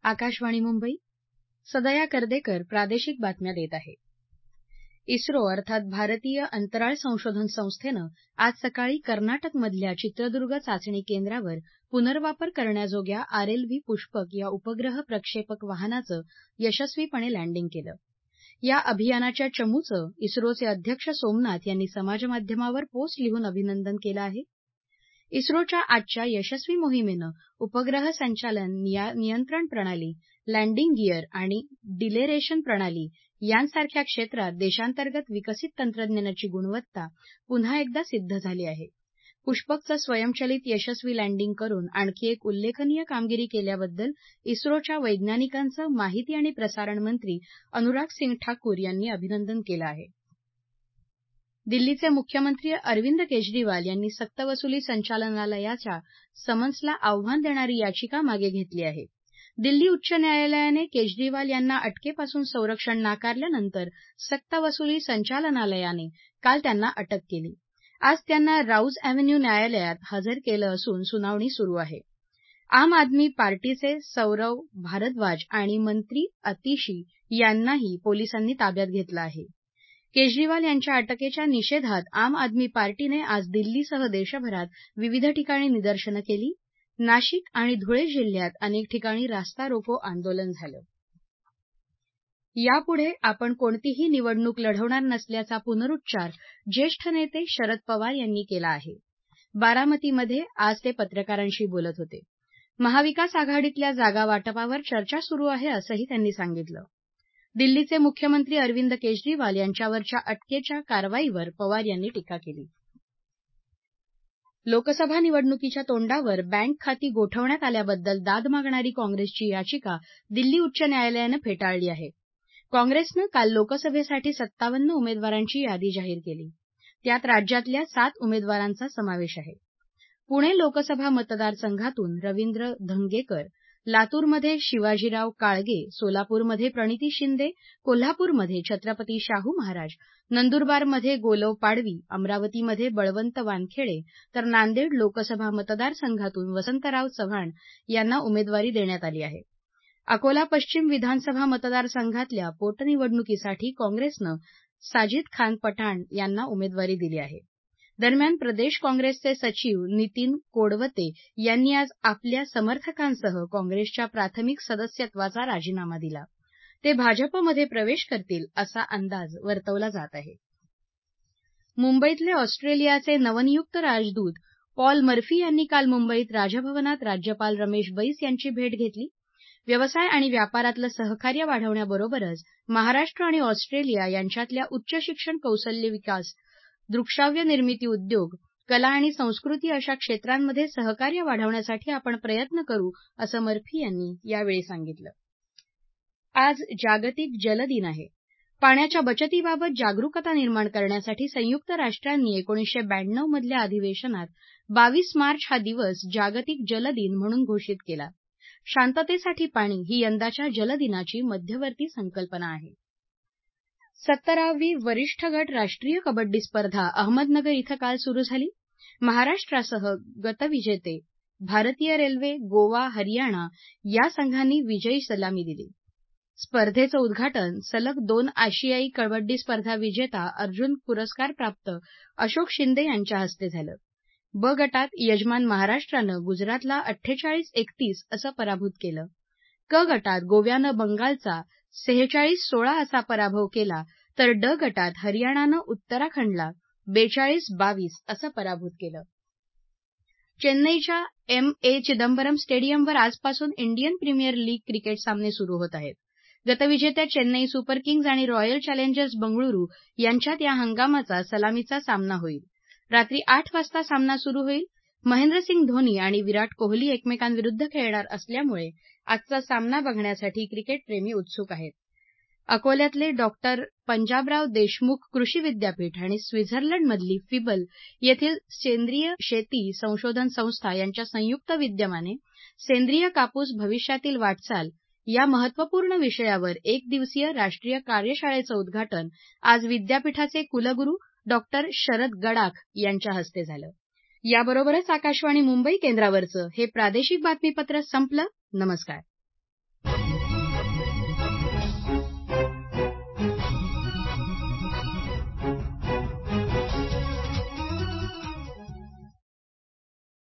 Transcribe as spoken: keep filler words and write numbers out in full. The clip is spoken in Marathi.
आकाशवाणी मुंबई सदया करदेकर प्रादेशिक बातम्या देत आहे. इस्रो अर्थात भारतीय अंतराळ संशोधन संस्थेनं आज सकाळी कर्नाटकमधल्या चित्रदुर्ग चाचणी केंद्रावर पुनर्वापर करण्याजोग्या आरएलव्ही पुष्पक या उपग्रह प्रक्षेपक वाहनाचं यशस्वीपणे लँडिंग केलं. या अभियानाच्या चमूचं इस्रोचे अध्यक्ष सोमनाथ यांनी समाजमाध्यमावर पोस्ट लिहून अभिनंदन केलं आहे. इस्रोच्या आजच्या यशस्वी मोहिमेनं उपग्रह संचालन नियंत्रण प्रणाली, लँडिंग गिअर आणि डिलेरेशन प्रणाली यांसारख्या क्षेत्रात देशांतर्गत विकसित तंत्रज्ञानाची गुणवत्ता पुन्हा एकदा सिद्ध झाली आहे. पुष्पकचं स्वयंचलित यशस्वी लँडिंग करून आणखी एक उल्लेखनीय कामगिरी केल्याबद्दल इस्रोच्या वैज्ञानिकांचं माहिती आणि प्रसारण मंत्री अनुराग सिंग ठाकूर यांनी अभिनंदन केलं आहे. दिल्लीचे मुख्यमंत्री अरविंद केजरीवाल यांनी सक्तवसुली संचालनालयाच्या समन्सला आव्हान देणारी याचिका मागे घेतली आहे. दिल्ली उच्च न्यायालयाने केजरीवाल यांना अटकेपासून संरक्षण नाकारल्यानंतर सक्तवसुली संचालनालयाने काल त्यांना अटक केली. आज त्यांना राऊज अॅव्हेन्यू न्यायालयात हजर केलं असून सुनावणी सुरू आहे. आम आदमी पार्टीचे सौरव भारद्वाज आणि मंत्री आतिशी यांनाही पोलिसांनी ताब्यात घेतलं आहे. केजरीवाल यांच्या अटकेच्या निषेधात आम आदमी पार्टीने आज दिल्लीसह देशभरात विविध ठिकाणी निदर्शनं केली. नाशिक आणि धुळे जिल्ह्यात अनेक ठिकाणी रास्ता रोको आंदोलन झालं. यापुढे आपण कोणतीही निवडणूक लढवणार नसल्याचा पुनरुच्चार ज्येष्ठ नेते शरद पवार यांनी केला आहे. बारामतीमध्ये आज ते पत्रकारांशी बोलत होते. महाविकास आघाडीतल्या जागा वाटपावर चर्चा सुरू आहे असंही त्यांनी सांगितलं. दिल्लीचे मुख्यमंत्री अरविंद केजरीवाल यांच्यावरच्या अटकेच्या कारवाईवर पवार यांनी टीका केली. लोकसभा निवडणुकीच्या तोंडावर बँक खाती गोठवण्यात आल्याबद्दल दाद मागणारी काँग्रेसची याचिका दिल्ली उच्च न्यायालयानं फेटाळली आहे. काँग्रेसनं काल लोकसभेसाठी सत्तावन्न उमेदवारांची यादी जाहीर केली. त्यात राज्यातल्या सात उमेदवारांचा समावेश आहे. पुणे लोकसभा मतदारसंघातून रवींद्र धंगेकर, लातूरमध्ये शिवाजीराव काळगे, सोलापूरमध्ये प्रणिती शिंदे, कोल्हापूरमध्ये छत्रपती शाहू महाराज, नंदुरबारमध्ये गोलव पाडवी, अमरावतीमध्ये बळवंत वानखेडे तर नांदेड लोकसभा मतदारसंघातून वसंतराव चव्हाण यांना उमेदवारी देण्यात आली आहे. अकोला पश्चिम विधानसभा मतदारसंघातल्या पोटनिवडणुकीसाठी काँग्रेसनं साजिद खान पठाण यांना उमेदवारी दिली आहे. दरम्यान प्रदेश काँग्रेसचे सचिव नितीन कोडवते यांनी आज आपल्या समर्थकांसह काँग्रेसच्या प्राथमिक सदस्यत्वाचा राजीनामा दिला. ते भाजपमध्ये प्रवेश करतील असा अंदाज वर्तवला जात आहे. मुंबईतले ऑस्ट्रेलियाचे नवनियुक्त राजदूत पॉल मर्फी यांनी काल मुंबईत राजभवनात राज्यपाल रमेश बैस यांची भेट घेतली. व्यवसाय आणि व्यापारातलं सहकार्य वाढवण्याबरोबरच महाराष्ट्र आणि ऑस्ट्रेलिया यांच्यातल्या उच्च शिक्षण, कौशल्य विकास, दृकश्राव्य निर्मिती उद्योग, कला आणि संस्कृती अशा क्षेत्रांमध्ये सहकार्य वाढवण्यासाठी आपण प्रयत्न करू असं मर्फी यांनी यावेळी सांगितलं. आज जागतिक जल दिन आहे. पाण्याच्या बचतीबाबत जागरूकता निर्माण करण्यासाठी संयुक्त राष्ट्रांनी एकोणीसशे ब्याण्णव मधल्या अधिवेशनात बावीस मार्च हा दिवस जागतिक जल दिन म्हणून घोषित केला. शांततेसाठी पाणी ही यंदाच्या जलदिनाची मध्यवर्ती संकल्पना आहे. सत्तरावी वरिष्ठ गट राष्ट्रीय कबड्डी स्पर्धा अहमदनगर इथं काल सुरू झाली. महाराष्ट्रासह गतविजेते भारतीय रेल्वे, गोवा, हरियाणा या संघांनी विजयी सलामी दिली. स्पर्धेचं उद्घाटन सलग दोन आशियाई कबड्डी स्पर्धा विजेता, अर्जुन पुरस्कार प्राप्त अशोक शिंदे यांच्या हस्ते झालं. ब गटात यजमान महाराष्ट्रानं गुजरातला अठ्ठेचाळीस एकतीस असं पराभूत केलं. क गटात गोव्यानं बंगालचा सेहेचाळीस सोळा असा पराभव केला तर ड गटात हरियाणानं उत्तराखंडला बेचाळीस बावीस असं पराभूत केलं. चेन्नईच्या एम ए चिदंबरम स्टेडियमवर आजपासून इंडियन प्रीमियर लीग क्रिकेट सामने सुरू होत आहेत. गतविजेत्या चेन्नई सुपर किंग्ज आणि रॉयल चॅलेंजर्स बंगळुरू यांच्यात या हंगामाचा सलामीचा सामना होईल. रात्री आठ वाजता सामना सुरू होईल. महेंद्रसिंग धोनी आणि विराट कोहली एकमेकांविरुद्ध खेळणार असल्यामुळे आजचा सामना बघण्यासाठी क्रिकेटप्रेमी उत्सुक आहेत. अकोल्यातले डॉक्टर पंजाबराव देशमुख कृषी विद्यापीठ आणि स्वित्झर्लंडमधली फिबल येथील सेंद्रिय शेती संशोधन संस्था यांच्या संयुक्त विद्यमाने सेंद्रिय कापूस भविष्यातील वाटचाल या महत्वपूर्ण विषयावर एक दिवसीय राष्ट्रीय कार्यशाळेचं उद्घाटन आज विद्यापीठाचे कुलगुरू डॉक्टर शरद गडाख यांच्या हस्ते झालं. याबरोबरच आकाशवाणी मुंबई केंद्रावरचं हे प्रादेशिक बातमीपत्र संपलं. नमस्कार.